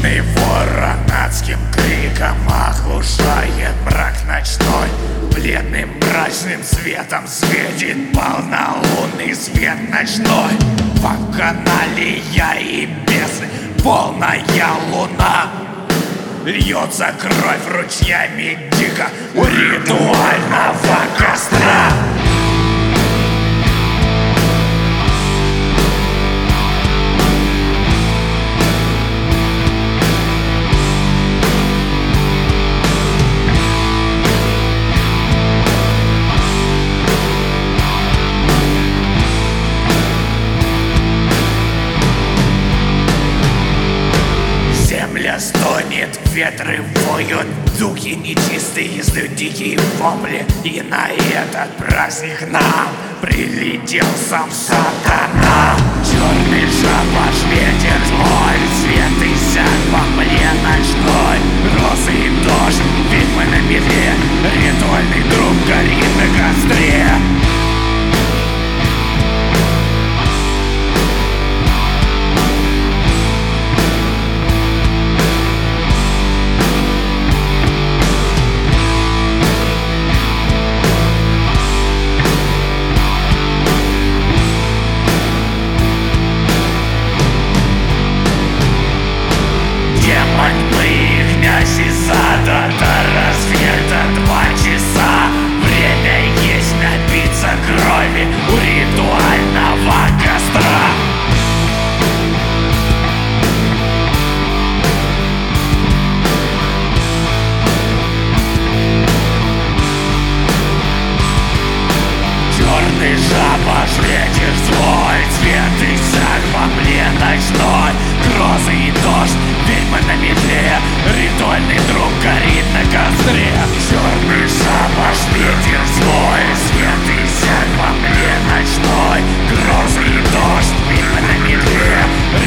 Черный ворон адским криком оглушает мрак ночной. Бледным мрачным светом светит полнолунный свет ночной. Вакханалия и бесы, полная луна. Льется кровь ручьями дико у ритуального костра. Земля стонет, ветры воют, духи нечистые издают дикие вопли. И на этот праздник нам прилетел сам сатана. Черный шабаш, ветер злой, свет иссяк во мгле ночной. Розы и дождь, ведьмы на метле, ритуальный друг горит на костре. Из ада до рассвета 2 часа. Время есть напиться крови у ритуального костра. Черный шабаш, ветер злой, цвет иссяк во мгле ночной. Грозы и дождь, ведьмы на метле, ритуальный друг горит на костре. Черный шабаш, ветер злой, свет иссяк во мгле ночной. Грозы и дождь, ведьмы на метле,